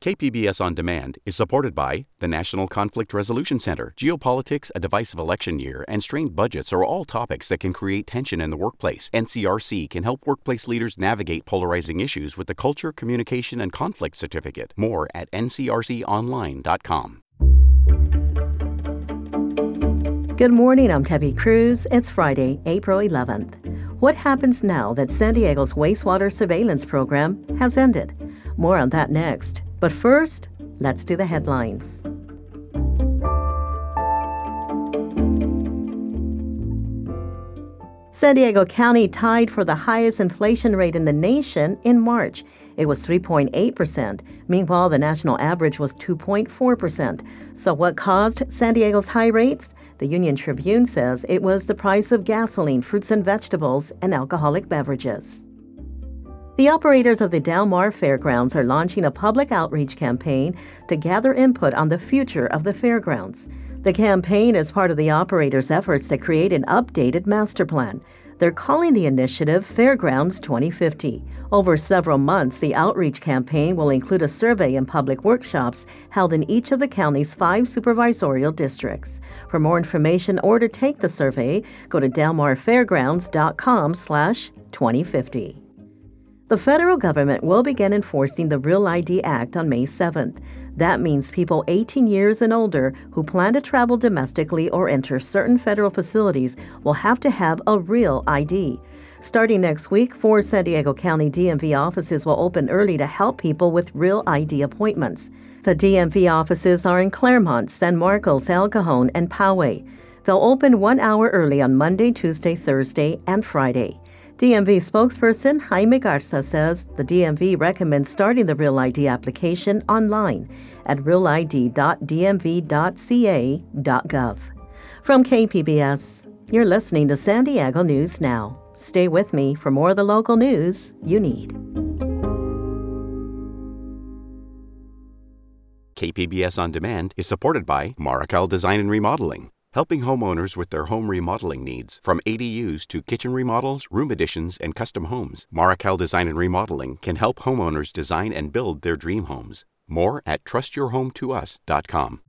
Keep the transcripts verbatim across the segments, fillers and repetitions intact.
K P B S On Demand is supported by the National Conflict Resolution Center. Geopolitics, a divisive election year, and strained budgets are all topics that can create tension in the workplace. N C R C can help workplace leaders navigate polarizing issues with the Culture, Communication, and Conflict Certificate. More at N C R C online dot com. Good morning, I'm Debbie Cruz. It's Friday, April eleventh. What happens now that San Diego's wastewater surveillance program has ended? More on that next. But first, let's do the headlines. San Diego County tied for the highest inflation rate in the nation in March. It was three point eight percent. Meanwhile, the national average was two point four percent. So what caused San Diego's high rates? The Union Tribune says it was the price of gasoline, fruits and vegetables, and alcoholic beverages. The operators of the Del Mar Fairgrounds are launching a public outreach campaign to gather input on the future of the fairgrounds. The campaign is part of the operators' efforts to create an updated master plan. They're calling the initiative Fairgrounds twenty fifty. Over several months, the outreach campaign will include a survey and public workshops held in each of the county's five supervisorial districts. For more information or to take the survey, go to delmarfairgrounds.com slash 2050. The federal government will begin enforcing the Real I D Act on May seventh. That means people eighteen years and older who plan to travel domestically or enter certain federal facilities will have to have a real I D. Starting next week, four San Diego County D M V offices will open early to help people with Real I D appointments. The D M V offices are in Claremont, San Marcos, El Cajon, and Poway. They'll open one hour early on Monday, Tuesday, Thursday, and Friday. D M V spokesperson Jaime Garza says the D M V recommends starting the Real I D application online at real I D dot d m v dot c a dot gov. From K P B S, you're listening to San Diego News Now. Stay with me for more of the local news you need. K P B S On Demand is supported by Marrocale Design and Remodeling, helping homeowners with their home remodeling needs. From A D Us to kitchen remodels, room additions, and custom homes, Marrocale Design and Remodeling can help homeowners design and build their dream homes. More at trust your home to us dot com.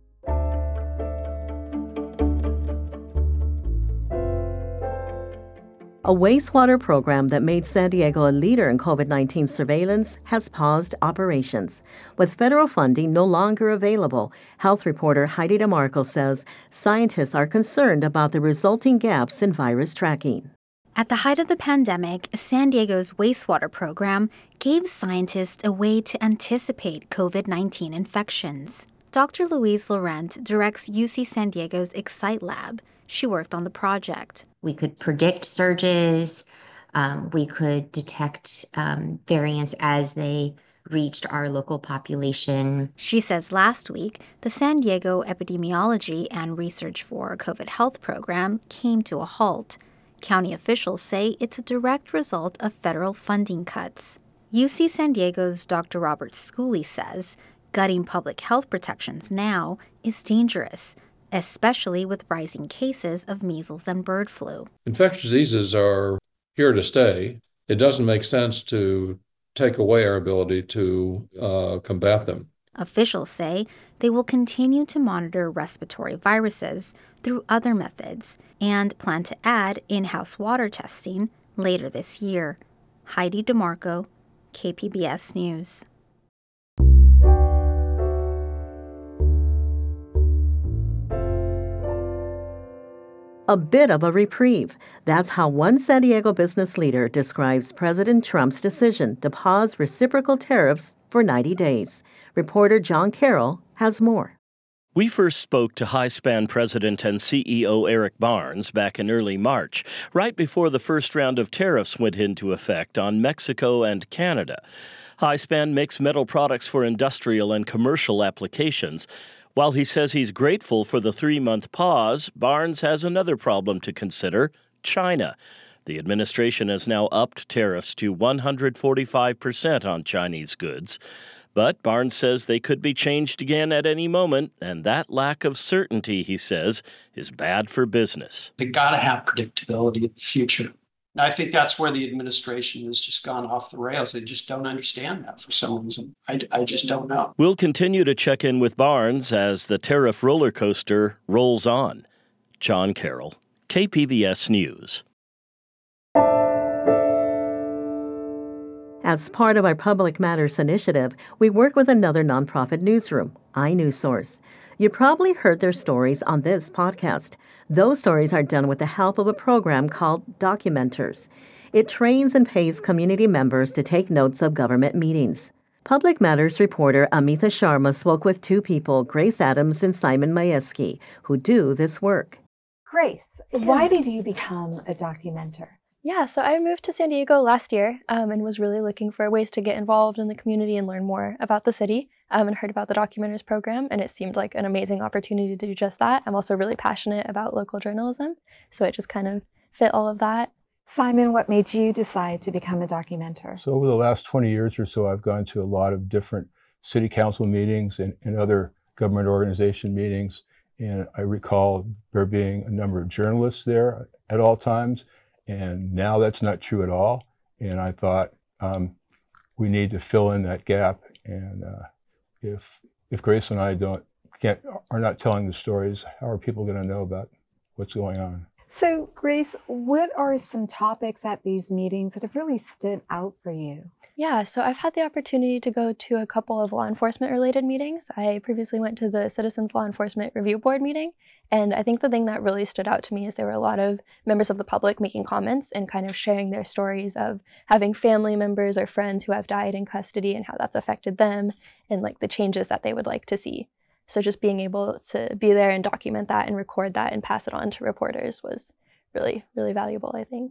A wastewater program that made San Diego a leader in COVID nineteen surveillance has paused operations. With federal funding no longer available, health reporter Heidi DeMarco says scientists are concerned about the resulting gaps in virus tracking. At the height of the pandemic, San Diego's wastewater program gave scientists a way to anticipate COVID nineteen infections. Doctor Louise Laurent directs U C San Diego's Excite Lab. She worked on the project. We could predict surges. Um, we could detect um, variants as they reached our local population. She says last week, the San Diego Epidemiology and Research for COVID Health program came to a halt. County officials say it's a direct result of federal funding cuts. U C San Diego's Doctor Robert Schooley says gutting public health protections now is dangerous, especially with rising cases of measles and bird flu. Infectious diseases are here to stay. It doesn't make sense to take away our ability to uh, combat them. Officials say they will continue to monitor respiratory viruses through other methods and plan to add in-house water testing later this year. Heidi DeMarco, K P B S News. A bit of a reprieve. That's how one San Diego business leader describes President Trump's decision to pause reciprocal tariffs for ninety days. Reporter John Carroll has more. We first spoke to Hi-Span President and C E O Eric Barnes back in early March, right before the first round of tariffs went into effect on Mexico and Canada. Hi-Span makes metal products for industrial and commercial applications. While he says he's grateful for the three-month pause, Barnes has another problem to consider: China. The administration has now upped tariffs to one hundred forty-five percent on Chinese goods. But Barnes says they could be changed again at any moment, and that lack of certainty, he says, is bad for business. They got to have predictability in the future. And I think that's where the administration has just gone off the rails. They just don't understand that for some reason. I, I just don't know. We'll continue to check in with Barnes as the tariff roller coaster rolls on. John Carroll, K P B S News. As part of our Public Matters initiative, we work with another nonprofit newsroom, iNewsSource. You probably heard their stories on this podcast. Those stories are done with the help of a program called Documenters. It trains and pays community members to take notes of government meetings. Public Matters reporter Amitha Sharma spoke with two people, Grace Adams and Simon Majewski, who do this work. Grace, why did you become a documenter? Yeah, so I moved to San Diego last year um, and was really looking for ways to get involved in the community and learn more about the city, um, and heard about the Documenters program, and it seemed like an amazing opportunity to do just that. I'm also really passionate about local journalism, so it just kind of fit all of that. Simon, what made you decide to become a documenter? So over the last twenty years or so, I've gone to a lot of different city council meetings and, and other government organization meetings, and I recall there being a number of journalists there at all times. And now that's not true at all. And I thought um, we need to fill in that gap. And uh, if if Grace and I don't can't are not telling the stories, how are people going to know about what's going on? So, Grace, what are some topics at these meetings that have really stood out for you? Yeah, so I've had the opportunity to go to a couple of law enforcement related meetings. I previously went to the Citizens Law Enforcement Review Board meeting, and I think the thing that really stood out to me is there were a lot of members of the public making comments and kind of sharing their stories of having family members or friends who have died in custody and how that's affected them and like the changes that they would like to see. So just being able to be there and document that and record that and pass it on to reporters was really, really valuable, I think.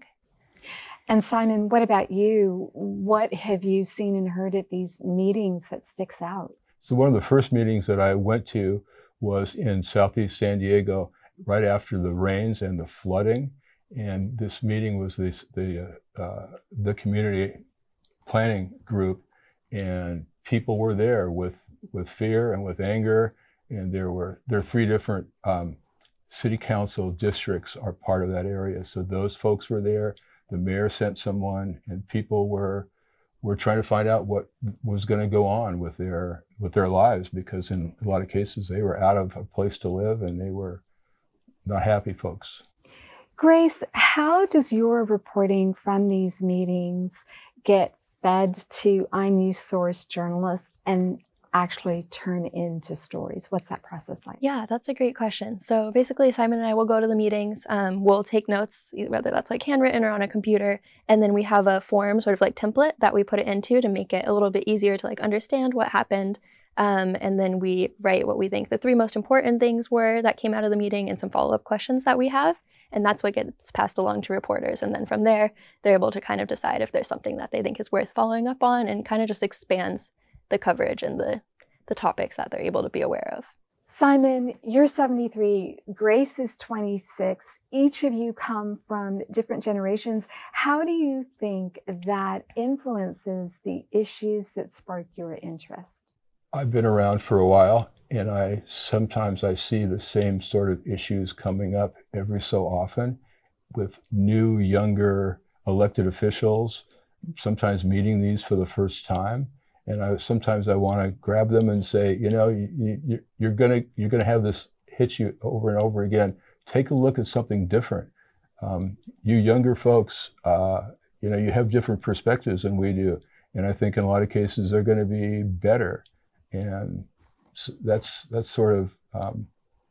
And Simon, what about you? What have you seen and heard at these meetings that sticks out? So one of the first meetings that I went to was in Southeast San Diego right after the rains and the flooding. And this meeting was this, the, uh, the community planning group, and people were there with, with fear and with anger. And there were there are three different um, city council districts are part of that area. So those folks were there. The mayor sent someone, and people were were trying to find out what was going to go on with their with their lives, because in a lot of cases they were out of a place to live and they were not happy folks. Grace, how does your reporting from these meetings get fed to iNewsSource journalists and actually turn into stories? What's that process like? Yeah, that's a great question. So basically, Simon and I will go to the meetings. Um, we'll take notes, whether that's like handwritten or on a computer, and then we have a form, sort of like template that we put it into to make it a little bit easier to like understand what happened. Um, and then we write what we think the three most important things were that came out of the meeting and some follow-up questions that we have. And that's what gets passed along to reporters. And then from there, they're able to kind of decide if there's something that they think is worth following up on, and kind of just expands the coverage and the, the topics that they're able to be aware of. Simon, you're seventy-three, Grace is twenty-six. Each of you come from different generations. How do you think that influences the issues that spark your interest? I've been around for a while, and I sometimes I see the same sort of issues coming up every so often with new, younger elected officials, sometimes meeting these for the first time. And I sometimes I want to grab them and say, you know, you, you, you're gonna you're gonna have this hit you over and over again. Take a look at something different. Um, you younger folks, uh, you know, you have different perspectives than we do, and I think in a lot of cases they're going to be better. And so that's that's sort of um,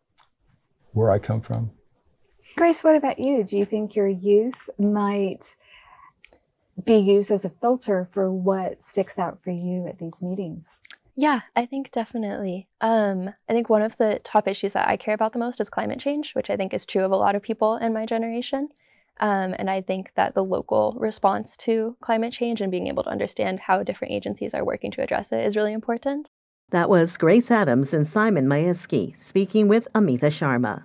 where I come from. Grace, what about you? Do you think your youth might be used as a filter for what sticks out for you at these meetings? Yeah, I think definitely. Um, I think one of the top issues that I care about the most is climate change, which I think is true of a lot of people in my generation. Um, and I think that the local response to climate change and being able to understand how different agencies are working to address it is really important. That was Grace Adams and Simon Majewski speaking with Amitha Sharma.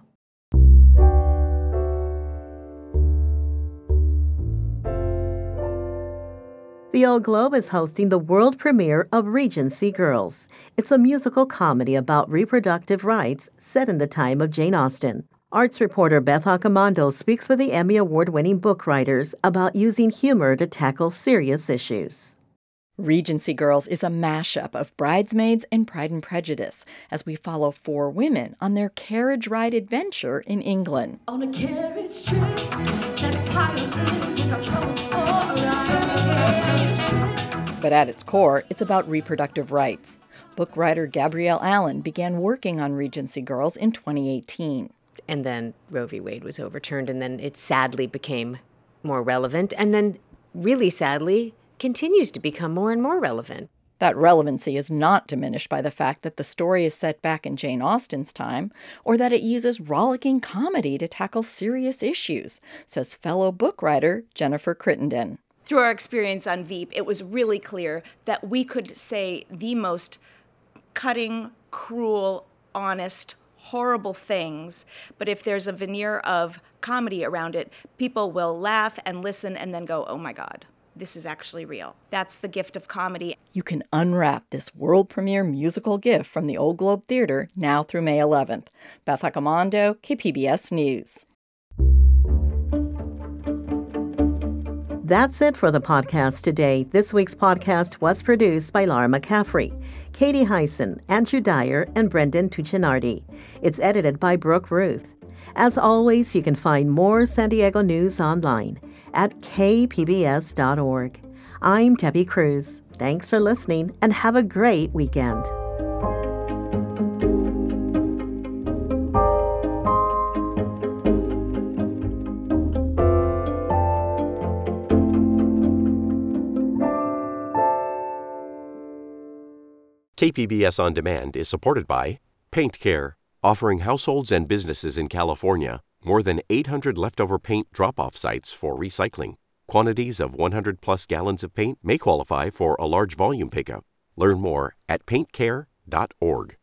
The Old Globe is hosting the world premiere of Regency Girls. It's a musical comedy about reproductive rights set in the time of Jane Austen. Arts reporter Beth Accomando speaks with the Emmy Award-winning book writers about using humor to tackle serious issues. Regency Girls is a mashup of Bridesmaids and Pride and Prejudice as we follow four women on their carriage ride adventure in England. On a carriage trip, let's pile in, take our troubles for a ride. But at its core, it's about reproductive rights. Book writer Gabrielle Allen began working on Regency Girls in twenty eighteen. And then Roe v. Wade was overturned, and then it sadly became more relevant, and then really sadly continues to become more and more relevant. That relevancy is not diminished by the fact that the story is set back in Jane Austen's time, or that it uses rollicking comedy to tackle serious issues, says fellow book writer Jennifer Crittenden. Through our experience on Veep, it was really clear that we could say the most cutting, cruel, honest, horrible things, but if there's a veneer of comedy around it, people will laugh and listen and then go, oh my God, this is actually real. That's the gift of comedy. You can unwrap this world premiere musical gift from the Old Globe Theater now through May eleventh. Beth Accomando, K P B S News. That's it for the podcast today. This week's podcast was produced by Laura McCaffrey, Katie Hyson, Andrew Dyer, and Brendan Tuccinardi. It's edited by Brooke Ruth. As always, you can find more San Diego news online at k p b s dot org. I'm Debbie Cruz. Thanks for listening and have a great weekend. K P B S On Demand is supported by Paint Care, offering households and businesses in California more than eight hundred leftover paint drop-off sites for recycling. Quantities of one hundred plus gallons of paint may qualify for a large volume pickup. Learn more at paint care dot org.